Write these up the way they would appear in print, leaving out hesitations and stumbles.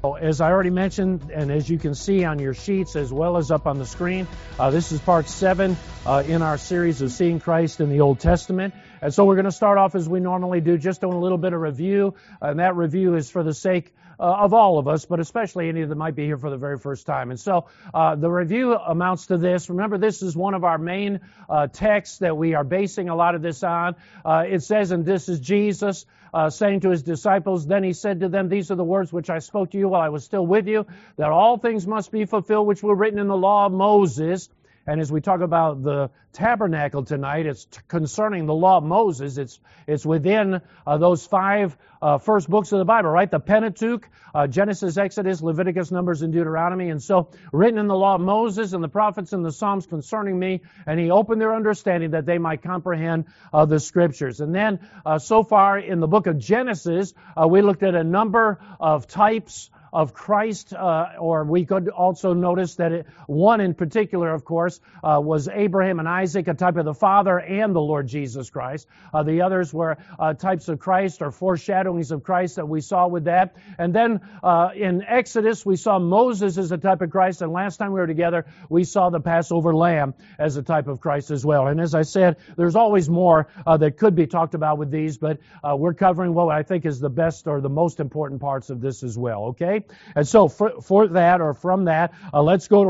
As I already mentioned, and as you can see on your sheets as well as up on the screen, this is part 7 in our series of Seeing Christ in the Old Testament. And so we're going to start off as we normally do, just doing a little bit of review. And that review is for the sake of all of us, but especially any that might be here for the very first time. And so the review amounts to this. Remember, this is one of our main texts that we are basing a lot of this on. It says, and this is Jesus saying to his disciples, then he said to them, these are the words which I spoke to you while I was still with you, that all things must be fulfilled which were written in the law of Moses. And as we talk about the tabernacle tonight, it's concerning the law of Moses. It's within those 5 first books of the Bible, right? The Pentateuch, Genesis, Exodus, Leviticus, Numbers, and Deuteronomy. And so written in the law of Moses and the prophets and the Psalms concerning me. And he opened their understanding that they might comprehend the Scriptures. And then so far in the book of Genesis, we looked at a number of types of Christ, or we could also notice that one in particular, of course, was Abraham and Isaac, a type of the Father and the Lord Jesus Christ. The others were types of Christ or foreshadowings of Christ that we saw with that. And then in Exodus, we saw Moses as a type of Christ, and last time we were together, we saw the Passover lamb as a type of Christ as well. And as I said, there's always more that could be talked about with these, but we're covering what I think is the best or the most important parts of this as well, okay? And so for that or from that, let's go to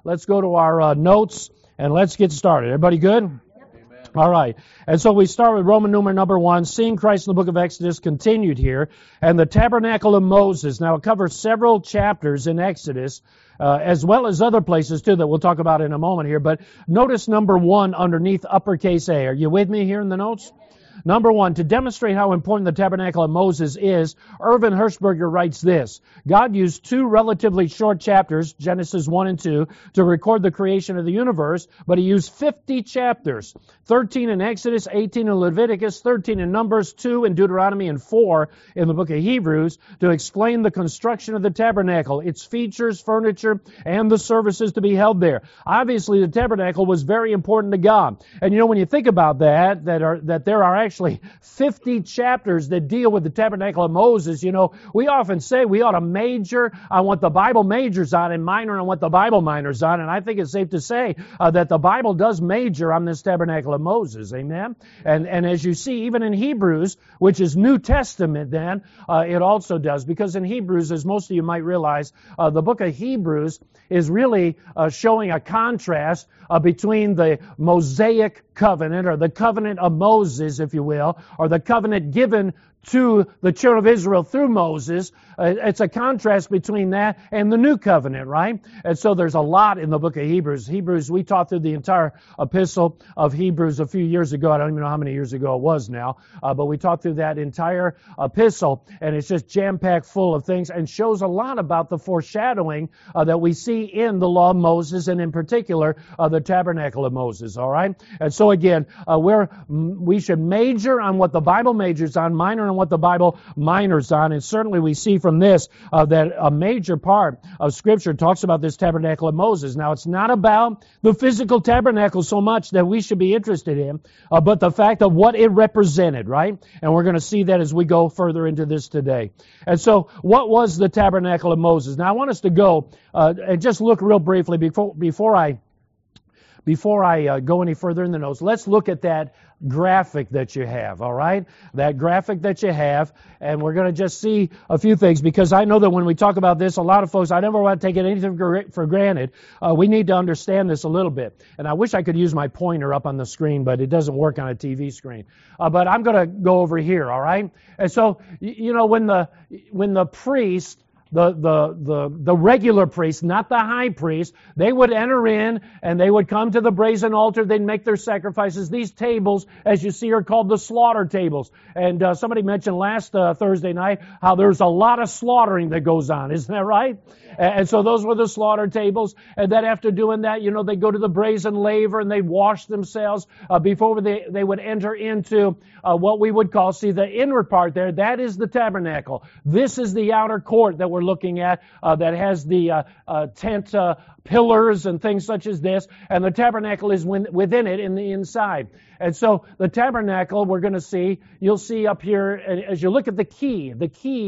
our notes and let's get started. Everybody good? Amen. All right. And so we start with Roman numeral number 1, seeing Christ in the book of Exodus, continued here, and the tabernacle of Moses. Now it covers several chapters in Exodus, as well as other places too that we'll talk about in a moment here. But notice number 1 underneath uppercase A. Are you with me here in the notes? Number 1, to demonstrate how important the tabernacle of Moses is, Irvin Hershberger writes this: God used 2 relatively short chapters, Genesis 1 and 2, to record the creation of the universe, but he used 50 chapters, 13 in Exodus, 18 in Leviticus, 13 in Numbers, 2 in Deuteronomy, and 4 in the book of Hebrews to explain the construction of the tabernacle, its features, furniture, and the services to be held there. Obviously, the tabernacle was very important to God. And you know, when you think about that there are actually 50 chapters that deal with the tabernacle of Moses. You know, we often say we ought to major on what the Bible majors on and minor on what the Bible minors on. And I think it's safe to say that the Bible does major on this tabernacle of Moses. Amen? And as you see, even in Hebrews, which is New Testament then, it also does. Because in Hebrews, as most of you might realize, the book of Hebrews is really showing a contrast between the Mosaic covenant, or the covenant of Moses, if you will, or the covenant given to the children of Israel through Moses. It's a contrast between that and the new covenant, right? And so there's a lot in the book of Hebrews. Hebrews, we taught through the entire epistle of Hebrews a few years ago. I don't even know how many years ago it was now, but we taught through that entire epistle, and it's just jam-packed full of things and shows a lot about the foreshadowing that we see in the law of Moses, and in particular, the tabernacle of Moses, all right? And so again, we should major on what the Bible majors on, minor on what the Bible minors on, and certainly we see from this that a major part of Scripture talks about this tabernacle of Moses. Now, it's not about the physical tabernacle so much that we should be interested in, but the fact of what it represented, right? And we're going to see that as we go further into this today. And so, what was the tabernacle of Moses? Now, I want us to go and just look real briefly before I go any further in the notes. Let's look at that graphic that you have, all right? That graphic that you have, and we're going to just see a few things, because I know that when we talk about this, a lot of folks, I never want to take anything for granted. We need to understand this a little bit. And I wish I could use my pointer up on the screen, but it doesn't work on a TV screen. But I'm going to go over here, all right? And so, you know, when the priest, the regular priest, not the high priest, they would enter in and they would come to the brazen altar. They'd make their sacrifices. These tables, as you see, are called the slaughter tables. And somebody mentioned last Thursday night how there's a lot of slaughtering that goes on. Isn't that right? And so those were the slaughter tables. And then after doing that, you know, they go to the brazen laver and they wash themselves before they would enter into what we would call, see, the inward part there. That is the tabernacle. This is the outer court that we're looking at that has the tent pillars and things such as this. And the tabernacle is within it in the inside. And so the tabernacle, we're going to see, you'll see up here, as you look at the key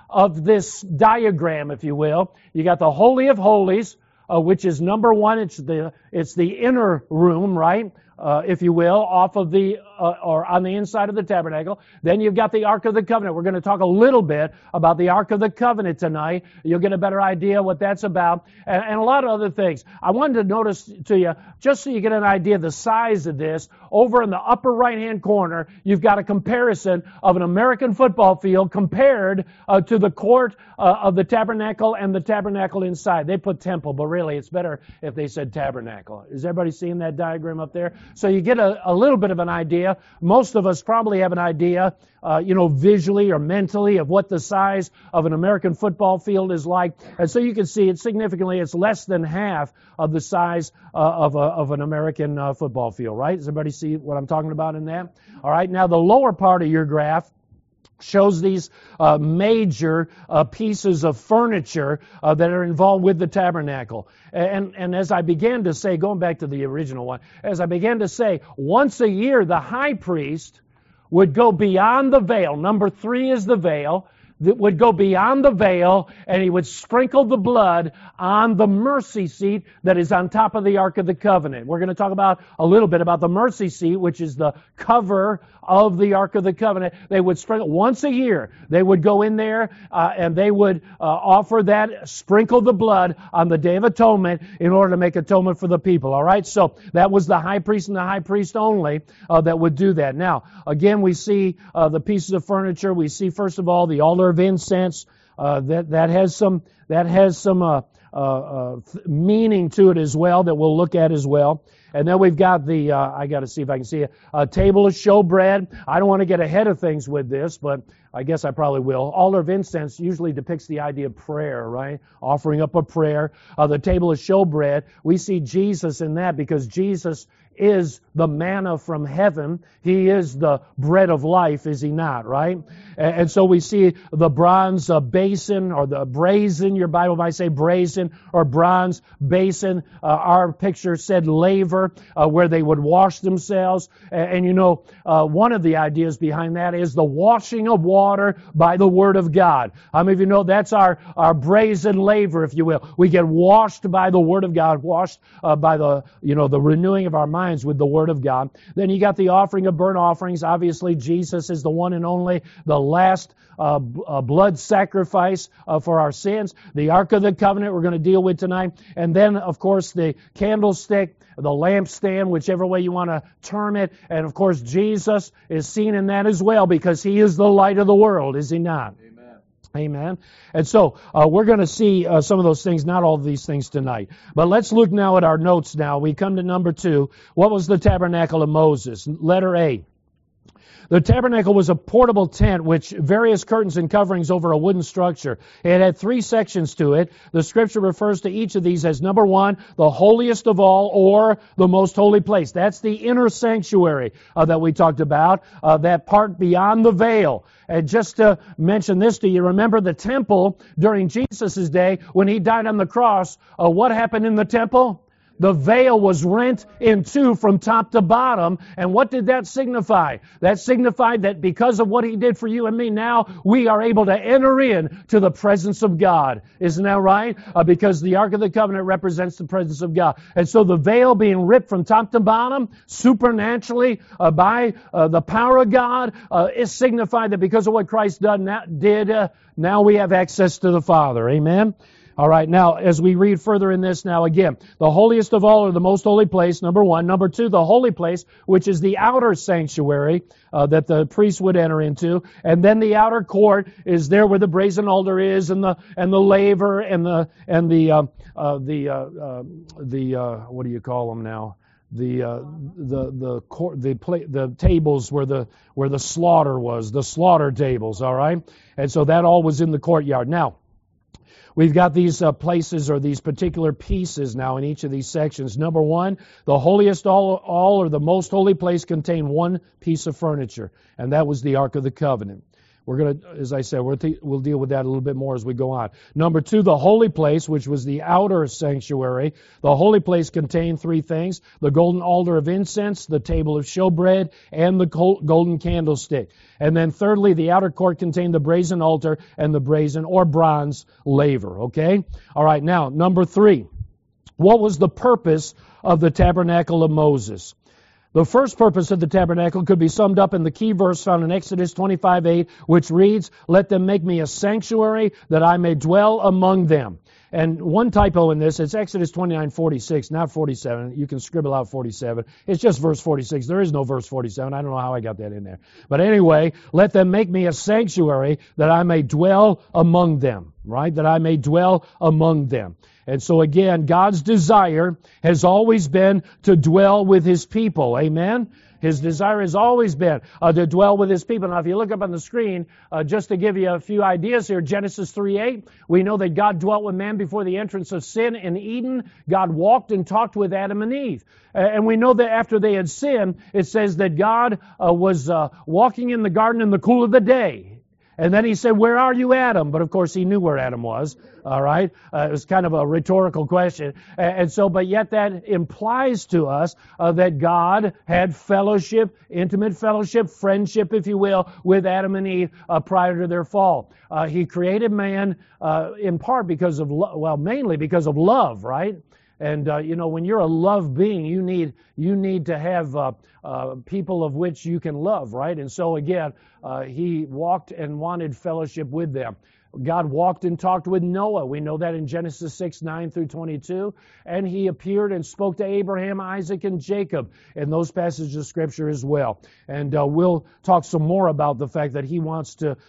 of this diagram, if you will. You got the Holy of Holies, which is number one. It's the inner room, right? If you will, off of the, or on the inside of the tabernacle. Then you've got the Ark of the Covenant. We're going to talk a little bit about the Ark of the Covenant tonight. You'll get a better idea what that's about, and a lot of other things. I wanted to notice to you, just so you get an idea of the size of this, over in the upper right-hand corner, you've got a comparison of an American football field compared to the court of the tabernacle and the tabernacle inside. They put temple, but really it's better if they said tabernacle. Is everybody seeing that diagram up there? So you get a little bit of an idea. Most of us probably have an idea, visually or mentally of what the size of an American football field is like. And so you can see it significantly. It's less than half of the size of an American football field, right? Does everybody see what I'm talking about in that? All right. Now the lower part of your graph shows these major pieces of furniture that are involved with the tabernacle. And as I began to say, going back to the original one, as I began to say, once a year the high priest would go beyond the veil. Number 3 is the veil. That would go beyond the veil, and he would sprinkle the blood on the mercy seat that is on top of the Ark of the Covenant. We're going to talk about a little bit about the mercy seat, which is the cover of the Ark of the Covenant. They would sprinkle once a year. They would go in there and they would offer that, sprinkle the blood on the Day of Atonement in order to make atonement for the people. All right, so that was the high priest and the high priest only that would do that. Now, again, we see the pieces of furniture. We see first of all the altar of incense. That has some meaning to it as well that we'll look at as well. And then we've got the, I got to see if I can see it, a table of showbread. I don't want to get ahead of things with this, but I guess I probably will. Altar of incense usually depicts the idea of prayer, right? Offering up a prayer. The table of showbread, we see Jesus in that because Jesus is the manna from heaven. He is the bread of life, is he not, right? And so we see the bronze basin or the brazen, your Bible might say brazen or bronze basin. Our picture said laver, where they would wash themselves. And one of the ideas behind that is the washing of water by the Word of God. How many of you know that's our brazen laver, if you will? We get washed by the Word of God, washed by the renewing of our minds with the Word of God. Then you got the offering of burnt offerings. Obviously, Jesus is the one and only, the last blood sacrifice for our sins. The Ark of the Covenant we're going to deal with tonight. And then, of course, the candlestick, the lampstand, whichever way you want to term it. And, of course, Jesus is seen in that as well because He is the light of the world, is He not? Amen. And so we're going to see some of those things, not all of these things tonight. But let's look now at our notes now. We come to number 2. What was the tabernacle of Moses? Letter A. The tabernacle was a portable tent which various curtains and coverings over a wooden structure. It had 3 sections to it. The Scripture refers to each of these as number 1, the holiest of all, or the most holy place. That's the inner sanctuary that we talked about, that part beyond the veil. And just to mention this to you, remember the temple during Jesus' day when He died on the cross, what happened in the temple? The veil was rent in two from top to bottom. And what did that signify? That signified that because of what He did for you and me, now we are able to enter in to the presence of God. Isn't that right? Because the Ark of the Covenant represents the presence of God. And so the veil being ripped from top to bottom, supernaturally, by the power of God, is signified that because of what Christ did, now we have access to the Father. Amen? All right, now, as we read further in this now again, the holiest of all, or the most holy place, number 1. Number 2, the holy place, which is the outer sanctuary that the priest would enter into. And then the outer court is there where the brazen altar is, and the laver, and the what do you call them now? The tables where the slaughter was, the slaughter tables, all right? And so that all was in the courtyard. Now, we've got these places or these particular pieces now in each of these sections. Number 1, the holiest all or the most holy place contained one piece of furniture, and that was the Ark of the Covenant. We're going to, as I said, we'll deal with that a little bit more as we go on. Number 2, the holy place, which was the outer sanctuary. The holy place contained 3 things: the golden altar of incense, the table of showbread, and the golden candlestick. And then thirdly, the outer court contained the brazen altar and the brazen or bronze laver. Okay? All right, now, number 3. What was the purpose of the tabernacle of Moses? The first purpose of the tabernacle could be summed up in the key verse found in Exodus 25:8, which reads, "Let them make me a sanctuary that I may dwell among them." And one typo in this, it's Exodus 29:46, not 47. You can scribble out 47. It's just verse 46. There is no verse 47. I don't know how I got that in there. But anyway, let them make me a sanctuary that I may dwell among them, right? That I may dwell among them. And so again, God's desire has always been to dwell with His people. Amen? His desire has always been to dwell with His people. Now, if you look up on the screen, just to give you a few ideas here, Genesis 3:8, we know that God dwelt with man before the entrance of sin in Eden. God walked and talked with Adam and Eve. And we know that after they had sinned, it says that God was walking in the garden in the cool of the day. And then He said, "Where are you, Adam?" But of course, He knew where Adam was. All right? It was kind of a rhetorical question. And so, but yet that implies to us that God had fellowship, intimate fellowship, friendship, if you will, with Adam and Eve prior to their fall. He created man in part because of, mainly because of love, right? And, when you're a love being, you need to have people of which you can love, right? And so again, He walked and wanted fellowship with them. God walked and talked with Noah. We know that in Genesis 6:9 through 22. And He appeared and spoke to Abraham, Isaac, and Jacob in those passages of Scripture as well. And we'll talk some more about the fact that He wants to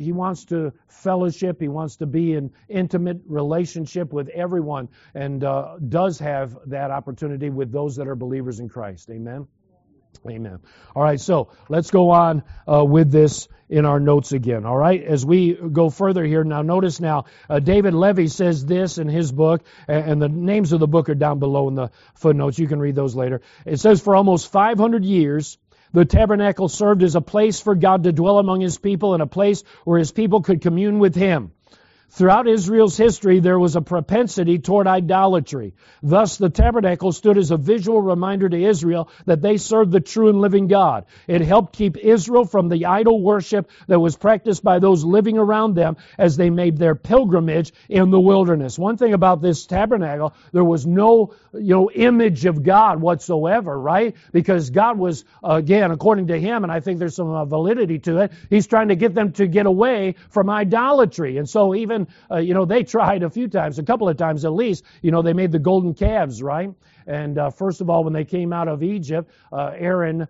fellowship. He wants to be in intimate relationship with everyone, and does have that opportunity with those that are believers in Christ. Amen? Amen. All right, so let's go on with this in our notes again. All right, as we go further here, now notice now, David Levy says this in his book, and the names of the book are down below in the footnotes. You can read those later. It says, for almost 500 years, the tabernacle served as a place for God to dwell among His people and a place where His people could commune with Him. Throughout Israel's history, there was a propensity toward idolatry. Thus, the tabernacle stood as a visual reminder to Israel that they served the true and living God. It helped keep Israel from the idol worship that was practiced by those living around them as they made their pilgrimage in the wilderness. One thing about this tabernacle, there was no, image of God whatsoever, right? Because God was, again, according to him, and I think there's some validity to it, He's trying to get them to get away from idolatry. And so even they tried a few times, a couple of times at least. They made the golden calves, right? And first of all, when they came out of Egypt, Aaron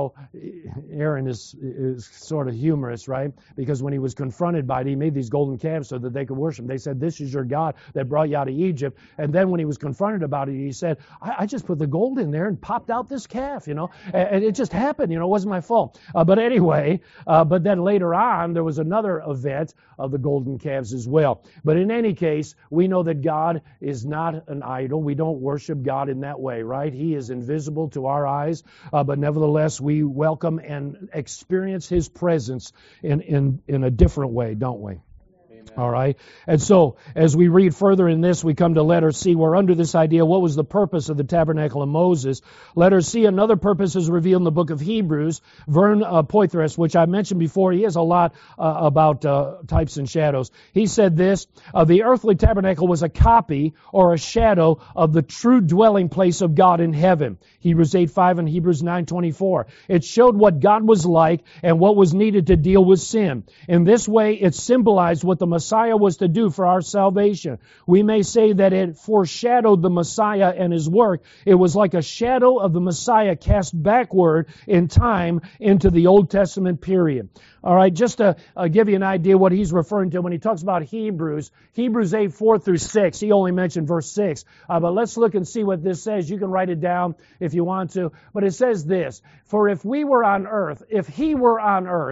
is sort of humorous, right? Because when he was confronted by it, he made these golden calves so that they could worship. They said, "This is your God that brought you out of Egypt." And then when he was confronted about it, he said, I just put the gold in there and popped out this calf, and it just happened, it wasn't my fault. But anyway, but then later on, there was another event of the golden calves as well. But in any case, we know that God is not an idol. We don't worship God in that way, right? He is invisible to our eyes, but nevertheless, we welcome and experience His presence in a different way, don't we? All right. And so, as we read further in this, we come to letter C. We're under this idea, what was the purpose of the tabernacle of Moses? Letter C, another purpose is revealed in the book of Hebrews. Vern Poythress, which I mentioned before, he has a lot about types and shadows. He said this, the earthly tabernacle was a copy or a shadow of the true dwelling place of God in heaven. Hebrews 8:5 and Hebrews 9:24. It showed what God was like and what was needed to deal with sin. In this way, it symbolized what the Messiah was to do for our salvation. We may say that it foreshadowed the Messiah and His work. It was like a shadow of the Messiah cast backward in time into the Old Testament period. All right, just to give you an idea what he's referring to when he talks about Hebrews 8:4 through 6. He only mentioned verse 6. But let's look and see what this says. You can write it down if you want to. But it says this, for if He were on earth,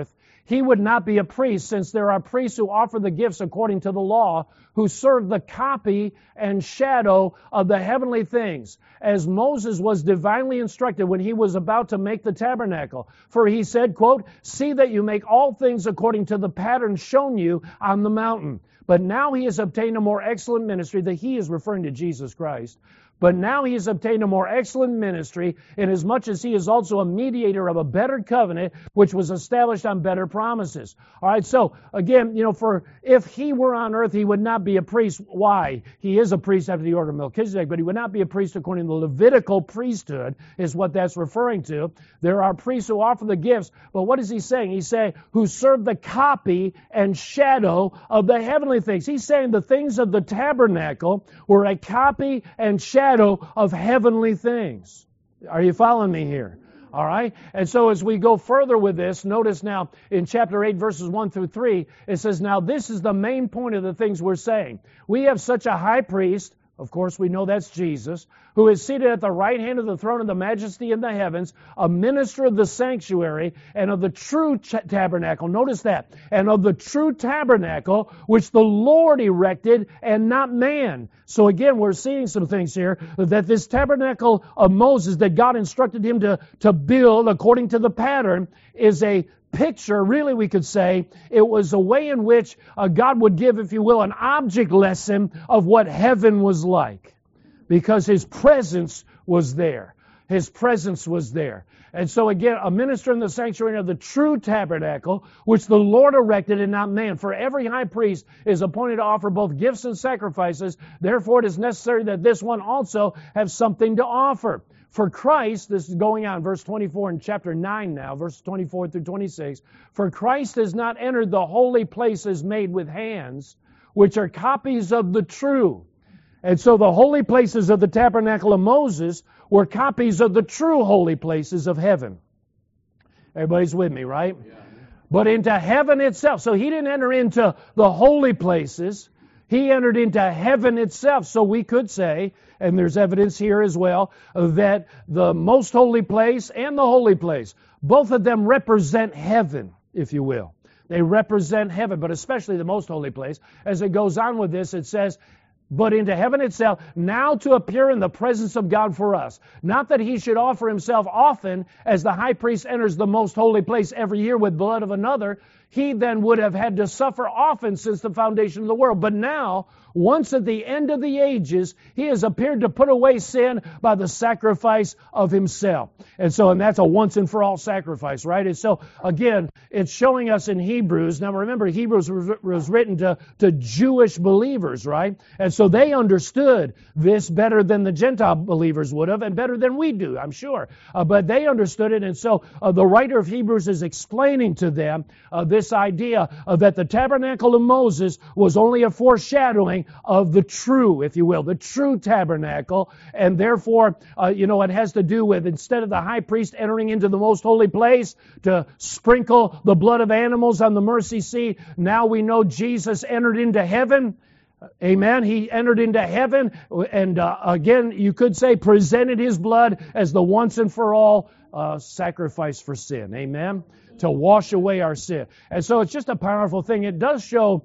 he would not be a priest, since there are priests who offer the gifts according to the law, who serve the copy and shadow of the heavenly things, as Moses was divinely instructed when he was about to make the tabernacle. For he said, quote, "See that you make all things according to the pattern shown you on the mountain." But now he has obtained a more excellent ministry, that he is referring to Jesus Christ. But now he has obtained a more excellent ministry, inasmuch as he is also a mediator of a better covenant, which was established on better promises. All right, so again, for if he were on earth, he would not be a priest. Why? He is a priest after the order of Melchizedek, but he would not be a priest according to the Levitical priesthood, is what that's referring to. There are priests who offer the gifts, but what is he saying? He's saying, who serve the copy and shadow of the heavenly things. He's saying the things of the tabernacle were a copy and shadow of heavenly things. Are you following me here? All right? And so as we go further with this, notice now in chapter 8, verses 1 through 3, it says, now this is the main point of the things we're saying. We have such a high priest, of course we know that's Jesus, who is seated at the right hand of the throne of the majesty in the heavens, a minister of the sanctuary and of the true tabernacle. Notice that. And of the true tabernacle, which the Lord erected and not man. So again, we're seeing some things here, that this tabernacle of Moses that God instructed him to build according to the pattern is a picture, really we could say, it was a way in which God would give, if you will, an object lesson of what heaven was like. Because His presence was there. His presence was there. And so again, a minister in the sanctuary of the true tabernacle, which the Lord erected and not man. For every high priest is appointed to offer both gifts and sacrifices. Therefore it is necessary that this one also have something to offer. For Christ, this is going on, verse 24 in chapter 9 now, verses 24 through 26. For Christ has not entered the holy places made with hands, which are copies of the true. And so the holy places of the tabernacle of Moses were copies of the true holy places of heaven. Everybody's with me, right? Yeah. But into heaven itself. So he didn't enter into the holy places. He entered into heaven itself. So we could say, and there's evidence here as well, that the most holy place and the holy place, both of them represent heaven, if you will. They represent heaven, but especially the most holy place. As it goes on with this, it says, but into heaven itself, now to appear in the presence of God for us. Not that he should offer himself often, as the high priest enters the most holy place every year with blood of another. He then would have had to suffer often since the foundation of the world. But now, once at the end of the ages, he has appeared to put away sin by the sacrifice of himself. And that's a once and for all sacrifice, right? And so, again, it's showing us in Hebrews. Now remember, Hebrews was written to Jewish believers, right? And so they understood this better than the Gentile believers would have, and better than we do, I'm sure. But they understood it, and so the writer of Hebrews is explaining to them this idea that the tabernacle of Moses was only a foreshadowing of the true, if you will, the true tabernacle, and therefore, it has to do with, instead of the high priest entering into the most holy place to sprinkle the blood of animals on the mercy seat, now we know Jesus entered into heaven. Amen. He entered into heaven, and again, you could say presented his blood as the once and for all sacrifice for sin. Amen. To wash away our sin. And so it's just a powerful thing. It does show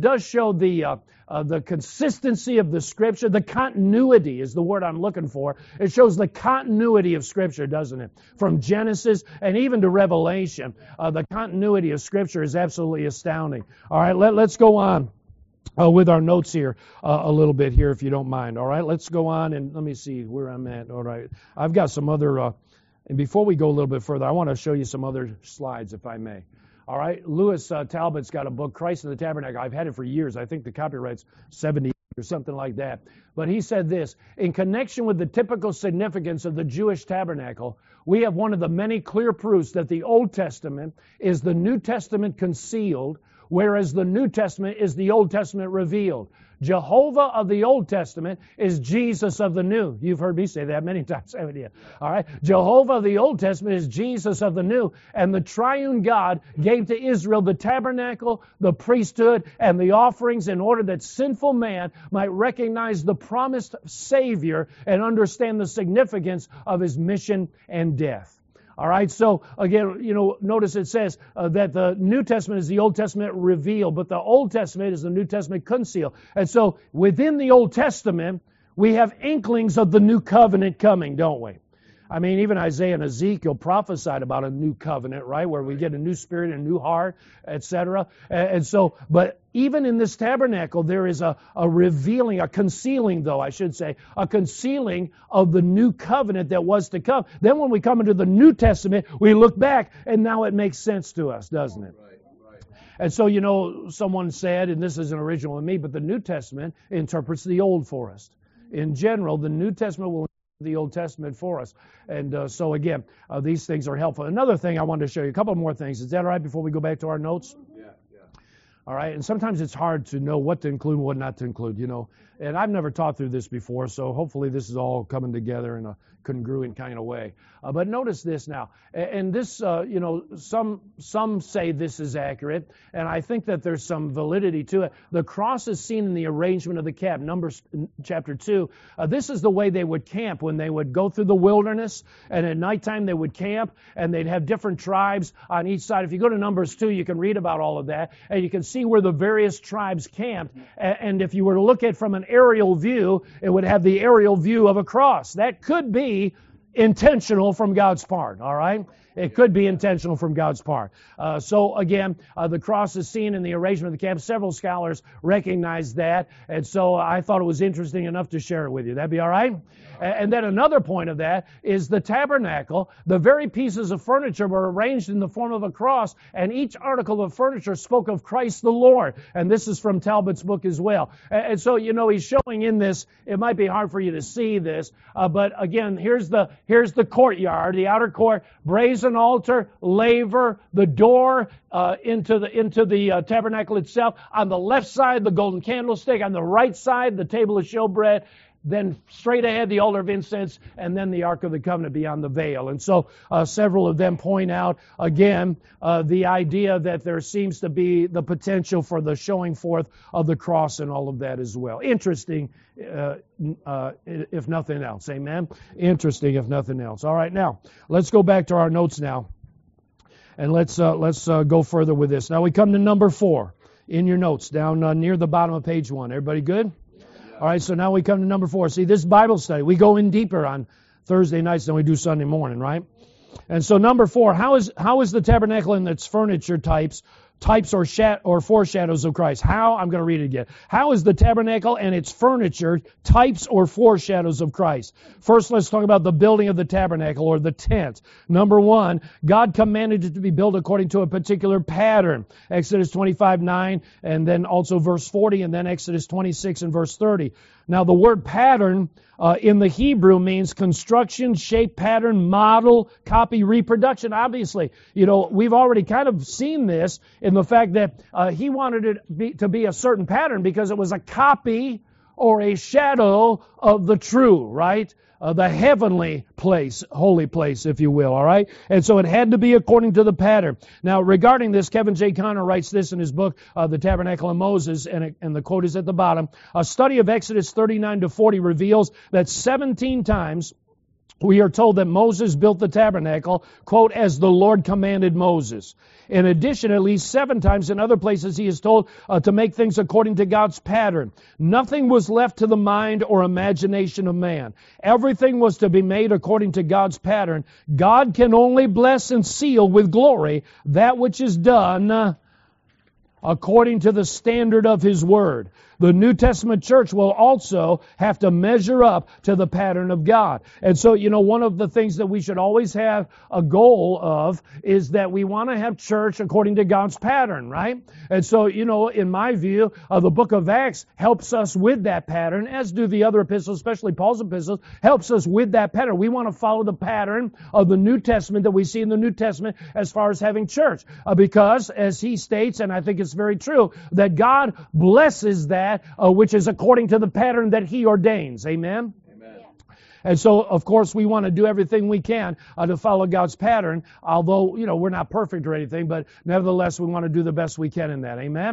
the consistency of the Scripture. The continuity is the word I'm looking for. It shows the continuity of Scripture, doesn't it? From Genesis and even to Revelation, the continuity of Scripture is absolutely astounding. All right, let's go on with our notes here a little bit here, if you don't mind. All right, let's go on and let me see where I'm at. All right, I've got some other... And before we go a little bit further, I want to show you some other slides, if I may. All right, Lewis Talbot's got a book, Christ in the Tabernacle. I've had it for years. I think the copyright's 70 or something like that. But he said this, in connection with the typical significance of the Jewish tabernacle, we have one of the many clear proofs that the Old Testament is the New Testament concealed, whereas the New Testament is the Old Testament revealed. Jehovah of the Old Testament is Jesus of the New. You've heard me say that many times, haven't you? All right. Jehovah of the Old Testament is Jesus of the New. And the triune God gave to Israel the tabernacle, the priesthood, and the offerings in order that sinful man might recognize the promised Savior and understand the significance of his mission and death. All right, so again, notice it says that the New Testament is the Old Testament revealed, but the Old Testament is the New Testament concealed. And so within the Old Testament, we have inklings of the new covenant coming, don't we? I mean, even Isaiah and Ezekiel prophesied about a new covenant, right? Where we get a new spirit, a new heart, etc. And so, but even in this tabernacle, there is a revealing, a concealing, though, I should say, a concealing of the new covenant that was to come. Then when we come into the New Testament, we look back, and now it makes sense to us, doesn't it? And so, someone said, and this isn't original with me, but the New Testament interprets the Old for us. In general, the New Testament will the Old Testament for us. And so again, these things are helpful. Another thing I wanted to show you, a couple more things. Is that all right before we go back to our notes? Yeah. All right. And sometimes it's hard to know what to include and what not to include, And I've never taught through this before, so hopefully this is all coming together in a congruent kind of way. But notice this now. And this, some say this is accurate, and I think that there's some validity to it. The cross is seen in the arrangement of the camp. Numbers chapter 2. This is the way they would camp when they would go through the wilderness, and at nighttime they would camp, and they'd have different tribes on each side. If you go to Numbers 2, you can read about all of that, and you can see where the various tribes camped. And if you were to look at from an aerial view, it would have the aerial view of a cross. That could be intentional from God's part, all right? It could be intentional from God's part. So again, the cross is seen in the arrangement of the camp. Several scholars recognize that, and so I thought it was interesting enough to share it with you. That'd be all right? And then another point of that is the tabernacle. The very pieces of furniture were arranged in the form of a cross, and each article of furniture spoke of Christ the Lord. And this is from Talbot's book as well. And so, he's showing in this, it might be hard for you to see this, but again, here's the courtyard, the outer court, brazen altar, laver, the door into the tabernacle itself. On the left side, the golden candlestick. On the right side, the table of showbread. Then straight ahead, the altar of incense, and then the Ark of the Covenant beyond the veil. And so several of them point out, again, the idea that there seems to be the potential for the showing forth of the cross and all of that as well. Interesting, if nothing else. Amen? Interesting, if nothing else. All right, now, let's go back to our notes now. And let's go further with this. Now we come to number 4 in your notes, down near the bottom of page 1. Everybody good? All right, so now we come to number 4. See, this Bible study, we go in deeper on Thursday nights than we do Sunday morning, right? And so number 4, how is the tabernacle and its furniture types or foreshadows of Christ? How? I'm going to read it again. How is the tabernacle and its furniture types or foreshadows of Christ? First, let's talk about the building of the tabernacle or the tent. Number 1, God commanded it to be built according to a particular pattern. Exodus 25:9, and then also verse 40, and then Exodus 26 and verse 30. Now, the word pattern in the Hebrew means construction, shape, pattern, model, copy, reproduction. Obviously, we've already kind of seen this in the fact that he wanted it to be a certain pattern because it was a copy or a shadow of the true, right? The heavenly place, holy place, if you will, all right? And so it had to be according to the pattern. Now, regarding this, Kevin J. Conner writes this in his book, The Tabernacle of Moses, and the quote is at the bottom. A study of Exodus 39 to 40 reveals that 17 times we are told that Moses built the tabernacle, quote, as the Lord commanded Moses. In addition, at least 7 times in other places he is told to make things according to God's pattern. Nothing was left to the mind or imagination of man. Everything was to be made according to God's pattern. God can only bless and seal with glory that which is done according to the standard of His Word. The New Testament church will also have to measure up to the pattern of God. And so, one of the things that we should always have a goal of is that we want to have church according to God's pattern, right? And so, in my view, the book of Acts helps us with that pattern, as do the other epistles, especially Paul's epistles, helps us with that pattern. We want to follow the pattern of the New Testament that we see in the New Testament as far as having church. Because, as he states, and I think it's very true, that God blesses that which is according to the pattern that He ordains. Amen? Amen. And so, of course, we want to do everything we can to follow God's pattern, although, we're not perfect or anything, but nevertheless, we want to do the best we can in that. Amen?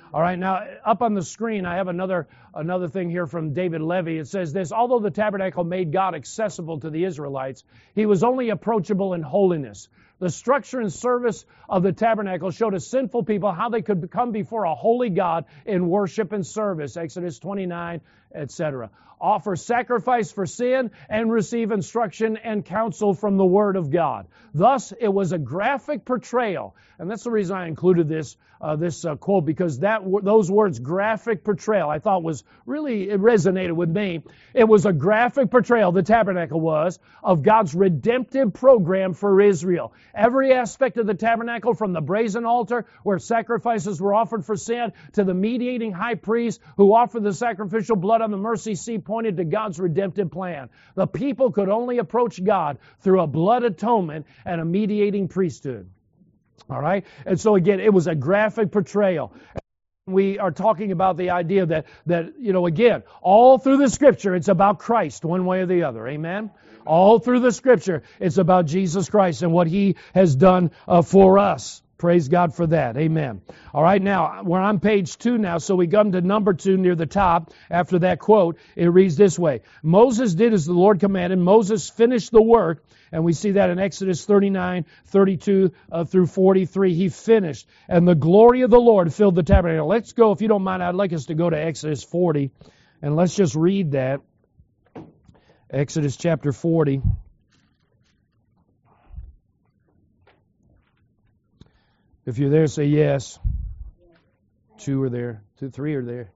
All right, now up on the screen, I have another thing here from David Levy. It says this: although the tabernacle made God accessible to the Israelites, he was only approachable in holiness. The structure and service of the tabernacle showed a sinful people how they could come before a holy God in worship and service. Exodus 29, etc. Offer sacrifice for sin and receive instruction and counsel from the Word of God. Thus, it was a graphic portrayal, and that's the reason I included this quote, because those words, graphic portrayal, I thought it resonated with me. It was a graphic portrayal, the tabernacle was, of God's redemptive program for Israel. Every aspect of the tabernacle, from the brazen altar where sacrifices were offered for sin, to the mediating high priest who offered the sacrificial blood on the mercy seat, pointed to God's redemptive plan. The people could only approach God through a blood atonement and a mediating priesthood. All right? And so again, it was a graphic portrayal. We are talking about the idea that again, all through the Scripture, it's about Christ one way or the other. Amen? All through the Scripture, it's about Jesus Christ and what He has done for us. Praise God for that. Amen. All right, now, we're on page 2 now, so we come to number 2 near the top. After that quote, it reads this way: Moses did as the Lord commanded. Moses finished the work, and we see that in Exodus 39, 32 through 43. He finished, and the glory of the Lord filled the tabernacle. Let's go, if you don't mind, I'd like us to go to Exodus 40, and let's just read that. Exodus chapter 40. If you're there, say yes. 2 are there. 2, 3 are there.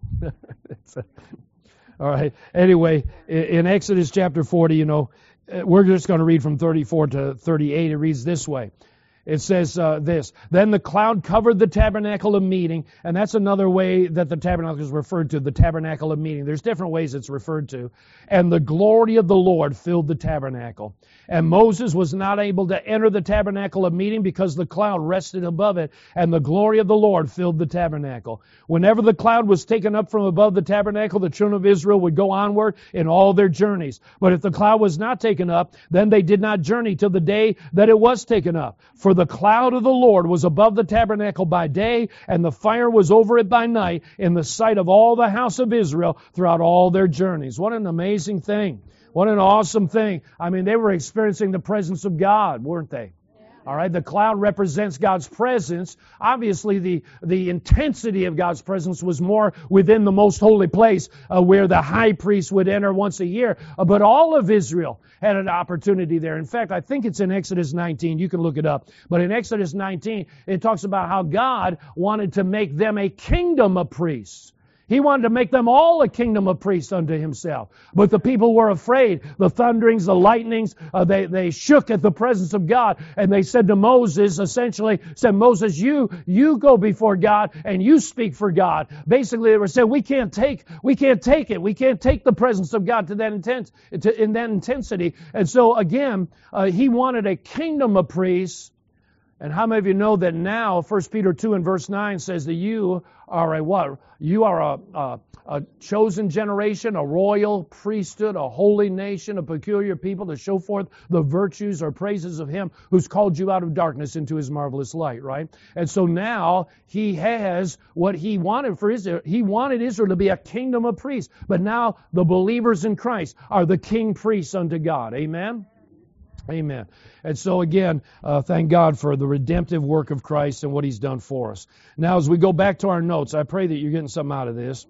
All right. Anyway, in Exodus chapter 40, we're just going to read from 34 to 38. It reads this way. It says this: Then the cloud covered the tabernacle of meeting, and that's another way that the tabernacle is referred to, the tabernacle of meeting. There's different ways it's referred to. And the glory of the Lord filled the tabernacle. And Moses was not able to enter the tabernacle of meeting because the cloud rested above it, and the glory of the Lord filled the tabernacle. Whenever the cloud was taken up from above the tabernacle, the children of Israel would go onward in all their journeys. But if the cloud was not taken up, then they did not journey till the day that it was taken up. For the cloud of the Lord was above the tabernacle by day, and the fire was over it by night, in the sight of all the house of Israel throughout all their journeys. What an amazing thing. What an awesome thing. I mean, they were experiencing the presence of God, weren't they? All right, the cloud represents God's presence. Obviously, the intensity of God's presence was more within the most holy place where the high priest would enter once a year. But all of Israel had an opportunity there. In fact, I think it's in Exodus 19. You can look it up. But in Exodus 19, it talks about how God wanted to make them a kingdom of priests. He wanted to make them all a kingdom of priests unto Himself. But the people were afraid. The thunderings, the lightnings, they shook at the presence of God. And they said to Moses, essentially, Moses, you go before God and you speak for God. Basically, they were saying, we can't take it. We can't take the presence of God in that intensity. And so again, He wanted a kingdom of priests. And how many of you know that now, 1 Peter 2 and verse 9 says that you are a what? You are a chosen generation, a royal priesthood, a holy nation, a peculiar people to show forth the virtues or praises of Him who's called you out of darkness into His marvelous light, right? And so now He has what He wanted for Israel. He wanted Israel to be a kingdom of priests. But now the believers in Christ are the king priests unto God. Amen? Amen. And so again, thank God for the redemptive work of Christ and what He's done for us. Now, as we go back to our notes, I pray that you're getting something out of this.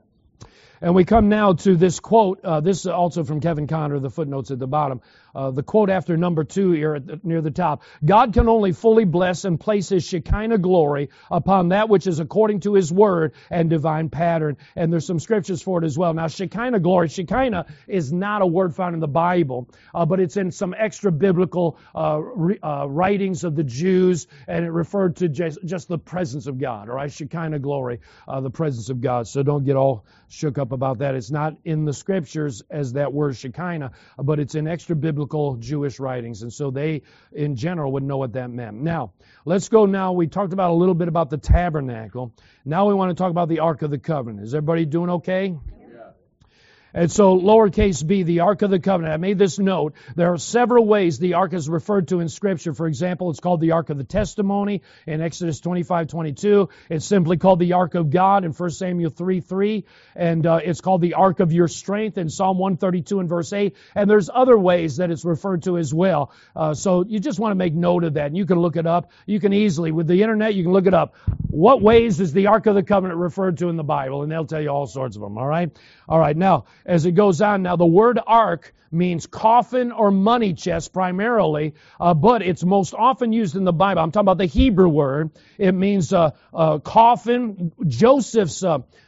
And we come now to this quote. This is also from Kevin Conner, the footnotes at the bottom. The quote after number 2 here near the top. God can only fully bless and place His Shekinah glory upon that which is according to His word and divine pattern. And there's some scriptures for it as well. Now, Shekinah glory. Shekinah is not a word found in the Bible, but it's in some extra biblical writings of the Jews, and it referred to just the presence of God. All right, Shekinah glory, the presence of God. So don't get all shook up about that. It's not in the scriptures as that word Shekinah, but it's in extra biblical Jewish writings, and so they in general would know what that meant. Now, let's go now. We talked about a little bit about the tabernacle. Now we want to talk about the Ark of the Covenant. Is everybody doing okay? Yeah. And so lowercase b, the Ark of the Covenant. I made this note. There are several ways the Ark is referred to in Scripture. For example, it's called the Ark of the Testimony in Exodus 25:22. It's simply called the Ark of God in 1 Samuel 3:3. And it's called the Ark of Your Strength in Psalm 132 and verse 8. And there's other ways that it's referred to as well. So you just want to make note of that. And you can look it up. You can easily, with the internet, you can look it up. What ways is the Ark of the Covenant referred to in the Bible? And they'll tell you all sorts of them, all right? All right, now, as it goes on, now the word ark means coffin or money chest primarily, but it's most often used in the Bible. I'm talking about the Hebrew word. It means coffin, Joseph's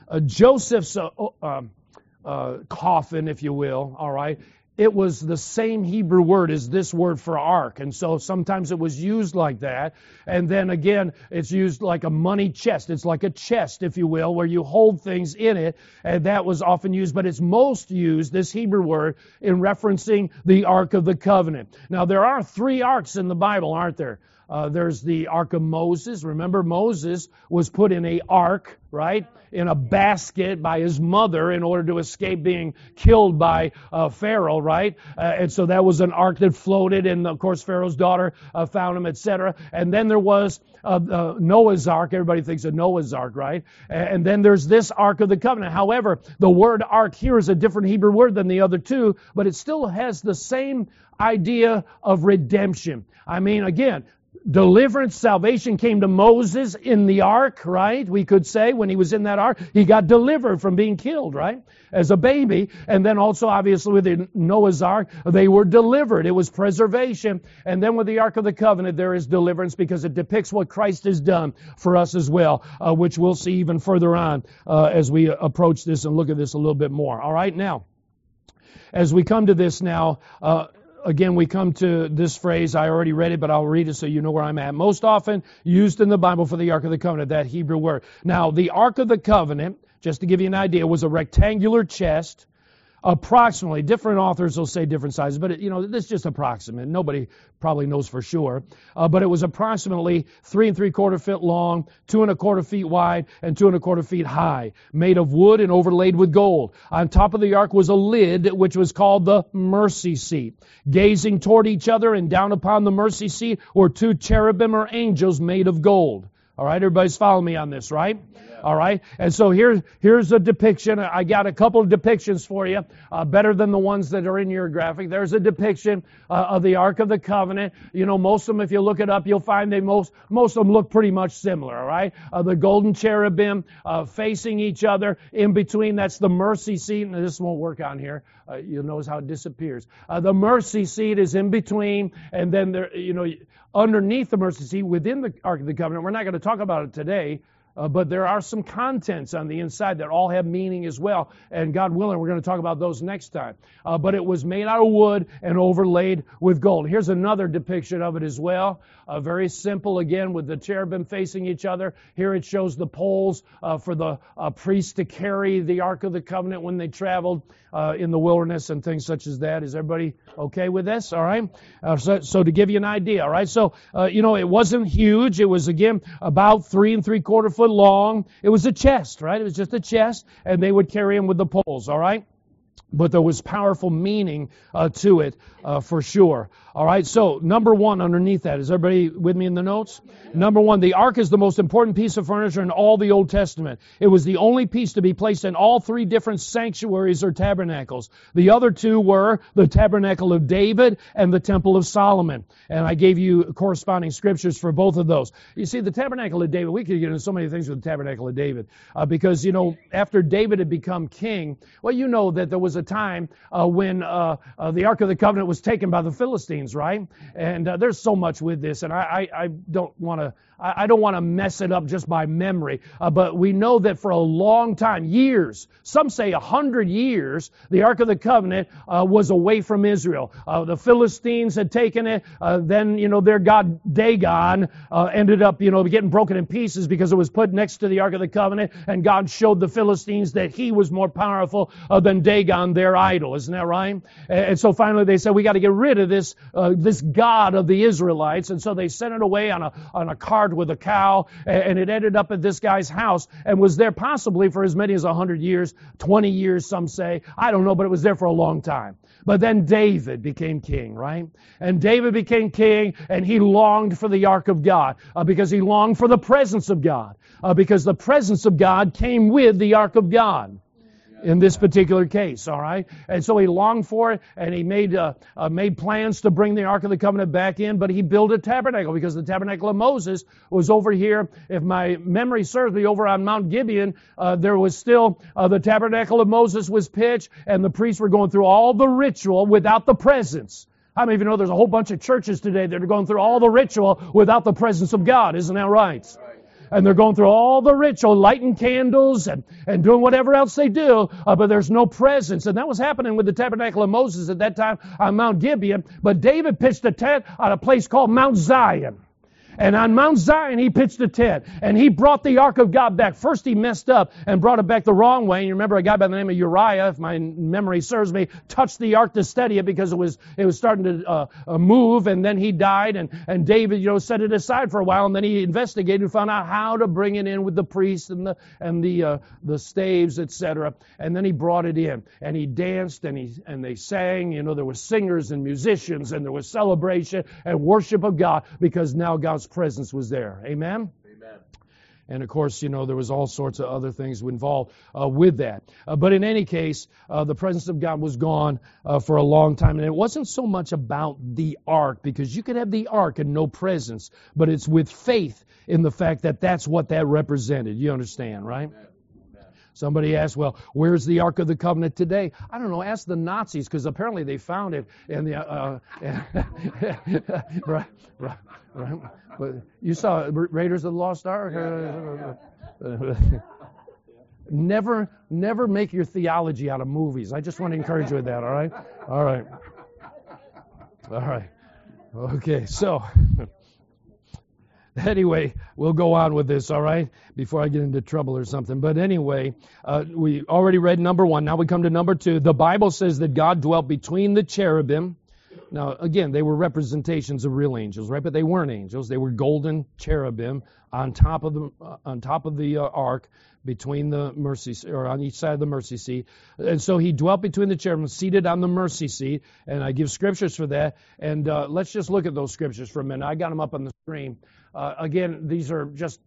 coffin, if you will, all right? It was the same Hebrew word as this word for ark. And so sometimes it was used like that. And then again, it's used like a money chest. It's like a chest, if you will, where you hold things in it. And that was often used, but it's most used, this Hebrew word, in referencing the Ark of the Covenant. Now, there are 3 arks in the Bible, aren't there? There's the Ark of Moses. Remember, Moses was put in a ark, right? In a basket by his mother in order to escape being killed by Pharaoh, right? And so that was an ark that floated, and of course Pharaoh's daughter found him, etc. And then there was Noah's Ark. Everybody thinks of Noah's Ark, right? And then there's this Ark of the Covenant. However, the word ark here is a different Hebrew word than the other 2, but it still has the same idea of redemption. I mean, again, deliverance, salvation came to Moses in the ark, right? We could say when he was in that ark, he got delivered from being killed, right? As a baby. And then also, obviously, with the Noah's Ark, they were delivered. It was preservation. And then with the Ark of the Covenant, there is deliverance because it depicts what Christ has done for us as well, which we'll see even further on as we approach this and look at this a little bit more. All right, now, as we come to this now, again, we come to this phrase. I already read it, but I'll read it so you know where I'm at. Most often used in the Bible for the Ark of the Covenant, that Hebrew word. Now, the Ark of the Covenant, just to give you an idea, was a rectangular chest, approximately, different authors will say different sizes, but this is just approximate. Nobody probably knows for sure. But it was approximately 3 3/4 feet long, 2 1/4 feet wide, and 2 1/4 feet high, made of wood and overlaid with gold. On top of the ark was a lid, which was called the mercy seat. Gazing toward each other and down upon the mercy seat were 2 cherubim or angels made of gold. All right, everybody's following me on this, right? All right, and so here's a depiction. I got a couple of depictions for you, better than the ones that are in your graphic. There's a depiction of the Ark of the Covenant. Most of them, if you look it up, you'll find most of them look pretty much similar. All right, the golden cherubim facing each other. In between, that's the mercy seat. And this won't work on here. You'll notice how it disappears. The mercy seat is in between, and then there, underneath the mercy seat, within the Ark of the Covenant. We're not going to talk about it today. But there are some contents on the inside that all have meaning as well. And God willing, we're going to talk about those next time. But it was made out of wood and overlaid with gold. Here's another depiction of it as well. Very simple, again, with the cherubim facing each other. Here it shows the poles for the priests to carry the Ark of the Covenant when they traveled in the wilderness and things such as that. Is everybody okay with this? All right. So to give you an idea, all right. So, it wasn't huge. It was, again, about 3 3/4 foot long. It was a chest, right? It was just a chest, and they would carry him with the poles, all right? But there was powerful meaning to it for sure. All right, so number 1 underneath that. Is everybody with me in the notes? Number 1, the ark is the most important piece of furniture in all the Old Testament. It was the only piece to be placed in all 3 different sanctuaries or tabernacles. The other 2 were the tabernacle of David and the temple of Solomon. And I gave you corresponding scriptures for both of those. You see, the tabernacle of David, we could get into so many things with the tabernacle of David. Because, after David had become king, well, that there was a time when the Ark of the Covenant was taken by the Philistines, right? And there's so much with this, and I don't want to mess it up just by memory. But we know that for a long time, years, some say 100 years, the Ark of the Covenant was away from Israel. The Philistines had taken it. Then, their god Dagon ended up, getting broken in pieces because it was put next to the Ark of the Covenant, and God showed the Philistines that he was more powerful than Dagon, on their idol. Isn't that right? And so finally they said, we got to get rid of this God of the Israelites. And so they sent it away on a cart with a cow, and it ended up at this guy's house and was there possibly for as many as 100 years, 20 years, some say. I don't know, but it was there for a long time. But then David became king, right? And David became king, and he longed for the ark of God because he longed for the presence of God because the presence of God came with the ark of God in this particular case, all right? And so he longed for it, and he made plans to bring the Ark of the Covenant back in, but he built a tabernacle because the tabernacle of Moses was over here. If my memory serves me, over on Mount Gibeon, there was still the tabernacle of Moses was pitched, and the priests were going through all the ritual without the presence. How many of you know there's a whole bunch of churches today that are going through all the ritual without the presence of God? Isn't that right? And they're going through all the ritual, lighting candles and doing whatever else they do, but there's no presence. And that was happening with the tabernacle of Moses at that time on Mount Gibeon. But David pitched a tent on a place called Mount Zion. And on Mount Zion, he pitched a tent. And he brought the Ark of God back. First, he messed up and brought it back the wrong way. And you remember a guy by the name of Uriah, if my memory serves me, touched the Ark to steady it because it was starting to move. And then he died. And David, set it aside for a while. And then he investigated and found out how to bring it in with the priests and the staves, etc. And then he brought it in. And he danced and they sang. There were singers and musicians. And there was celebration and worship of God because now God's presence was there. Amen? Amen. And of course, there was all sorts of other things involved with that. But in any case, the presence of God was gone for a long time. And it wasn't so much about the ark, because you could have the ark and no presence, but it's with faith in the fact that that's what that represented. You understand, right? Amen. Somebody asked, well, where's the Ark of the Covenant today? I don't know. Ask the Nazis, because apparently they found it in the... right. But you saw Raiders of the Lost Ark? Never make your theology out of movies. I just want to encourage you with that, all right? All right. Okay, so... Anyway, we'll go on with this, all right, before I get into trouble or something. But anyway, we already read number 1. Now we come to number 2. The Bible says that God dwelt between the cherubim. Now, again, they were representations of real angels, right? But they weren't angels. They were golden cherubim on top of the ark, between the mercy, or on each side of the mercy seat. And so he dwelt between the cherubim, seated on the mercy seat. And I give scriptures for that. And let's just look at those scriptures for a minute. I got them up on the screen. Again, these are just,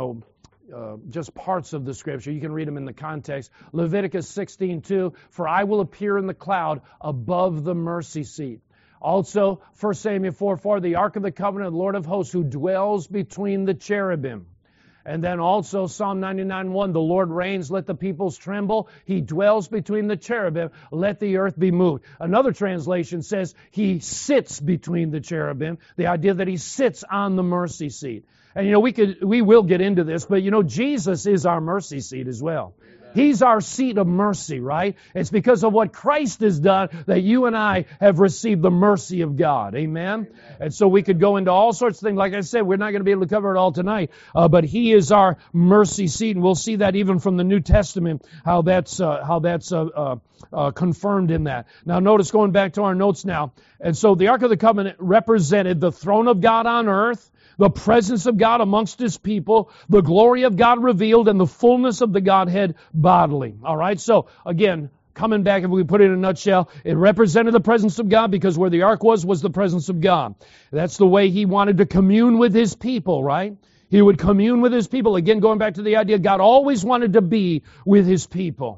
just parts of the scripture. You can read them in the context. Leviticus 16:2, for I will appear in the cloud above the mercy seat. Also, 1 Samuel 4:4, the Ark of the Covenant of the Lord of hosts, who dwells between the cherubim. And then also Psalm 99:1, the Lord reigns, let the peoples tremble. He dwells between the cherubim, let the earth be moved. Another translation says he sits between the cherubim, the idea that he sits on the mercy seat. And we will get into this, but Jesus is our mercy seat as well. He's our seat of mercy, right? It's because of what Christ has done that you and I have received the mercy of God. Amen? And so we could go into all sorts of things. Like I said, we're not going to be able to cover it all tonight, but He is our mercy seat, and we'll see that even from the New Testament, how that's confirmed in that. Now notice, going back to our notes now, and so the Ark of the Covenant represented the throne of God on earth, the presence of God amongst His people, the glory of God revealed, and the fullness of the Godhead bodily. All right, so again, coming back, if we put it in a nutshell, it represented the presence of God because where the ark was the presence of God. That's the way He wanted to commune with His people, right? He would commune with His people. Again, going back to the idea, God always wanted to be with His people.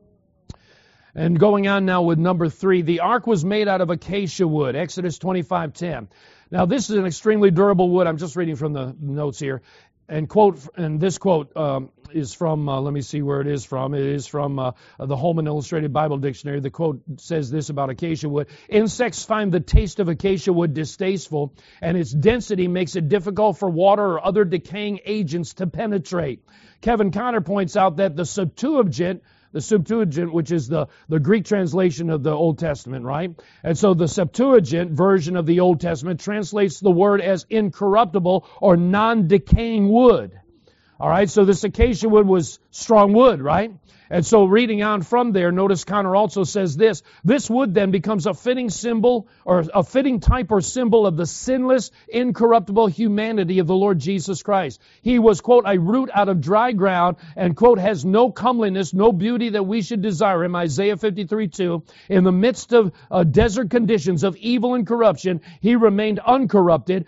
And going on now with number 3, the ark was made out of acacia wood, Exodus 25:10. Now, this is an extremely durable wood. I'm just reading from the notes here. And this quote is from, let me see where it is from. It is from the Holman Illustrated Bible Dictionary. The quote says this about acacia wood. Insects find the taste of acacia wood distasteful, and its density makes it difficult for water or other decaying agents to penetrate. Kevin Conner points out that the Septuagint, which is the Greek translation of the Old Testament, right? And so the Septuagint version of the Old Testament translates the word as incorruptible or non-decaying wood. All right, so this acacia wood was strong wood, right? And so reading on from there, notice Connor also says this: this wood then becomes a fitting symbol, or a fitting type or symbol of the sinless, incorruptible humanity of the Lord Jesus Christ. He was, quote, a root out of dry ground, and, quote, has no comeliness, no beauty that we should desire him, Isaiah 53:2. In the midst of desert conditions of evil and corruption, he remained uncorrupted,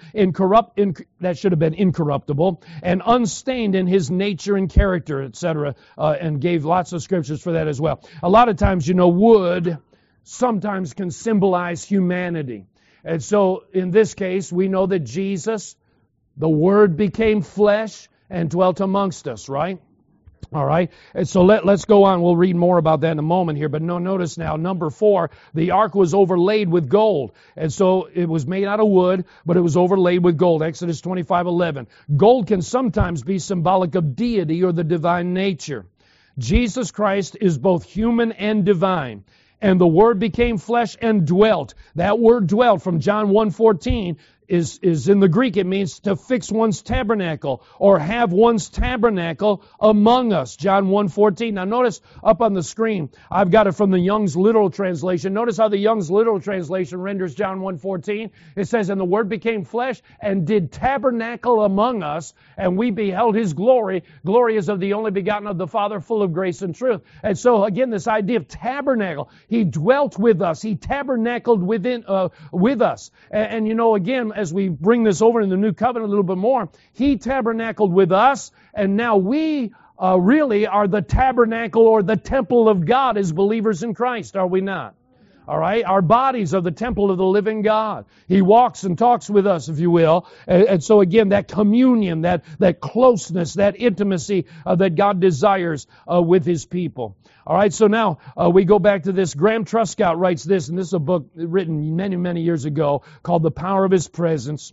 that should have been incorruptible, and unstained in his nature and character, etc., and gave lots of scriptures for that as well. A lot of times, wood sometimes can symbolize humanity. And so in this case, we know that Jesus, the Word, became flesh and dwelt amongst us, right? All right, and so let's go on. We'll read more about that in a moment here. But notice now, number 4, the ark was overlaid with gold. And so it was made out of wood, but it was overlaid with gold. Exodus 25:11. Gold can sometimes be symbolic of deity or the divine nature. Jesus Christ is both human and divine. And the Word became flesh and dwelt. That word dwelt from John 1:14 is in the Greek. It means to fix one's tabernacle or have one's tabernacle among us. John 1:14. Now notice up on the screen, I've got it from the Young's Literal Translation. Notice how the Young's Literal Translation renders John 1:14. It says, and the Word became flesh and did tabernacle among us, and we beheld His glory. Glory is of the only begotten of the Father, full of grace and truth. And so again, this idea of tabernacle. He dwelt with us. He tabernacled with us. And again, as we bring this over in the New Covenant a little bit more, He tabernacled with us, and now we really are the tabernacle or the temple of God as believers in Christ, are we not? All right? Our bodies are the temple of the living God. He walks and talks with us, if you will. And so again, that communion, that closeness, that intimacy that God desires with His people. All right, so now we go back to this. Graham Truscott writes this, and this is a book written many, many years ago called The Power of His Presence.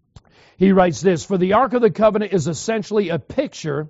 He writes this: for the Ark of the Covenant is essentially a picture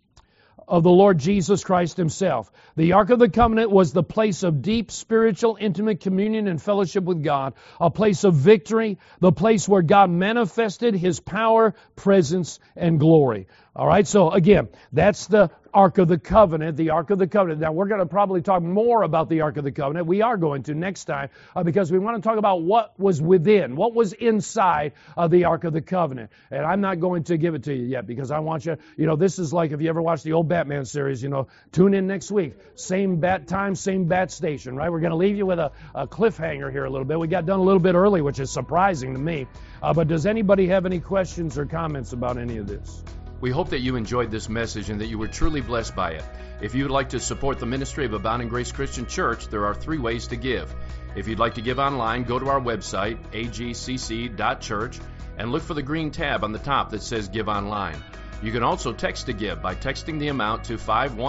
of the Lord Jesus Christ Himself. The Ark of the Covenant was the place of deep spiritual, intimate communion and fellowship with God, a place of victory, the place where God manifested His power, presence, and glory. All right, so again, that's the Ark of the Covenant, the Ark of the Covenant. Now, we're going to probably talk more about the Ark of the Covenant. We are going to next time because we want to talk about what was within, what was inside of the Ark of the Covenant. And I'm not going to give it to you yet because I want you, this is like if you ever watched the old Batman series, tune in next week. Same bat time, same bat station, right? We're going to leave you with a cliffhanger here a little bit. We got done a little bit early, which is surprising to me. But does anybody have any questions or comments about any of this? We hope that you enjoyed this message and that you were truly blessed by it. If you would like to support the ministry of Abounding Grace Christian Church, there are 3 ways to give. If you'd like to give online, go to our website, agcc.church, and look for the green tab on the top that says Give Online. You can also text to give by texting the amount to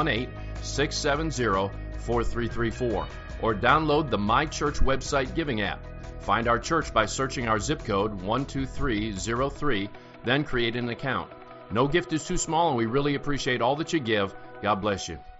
518-670-4334, or download the My Church website giving app. Find our church by searching our zip code 12303, then create an account. No gift is too small, and we really appreciate all that you give. God bless you.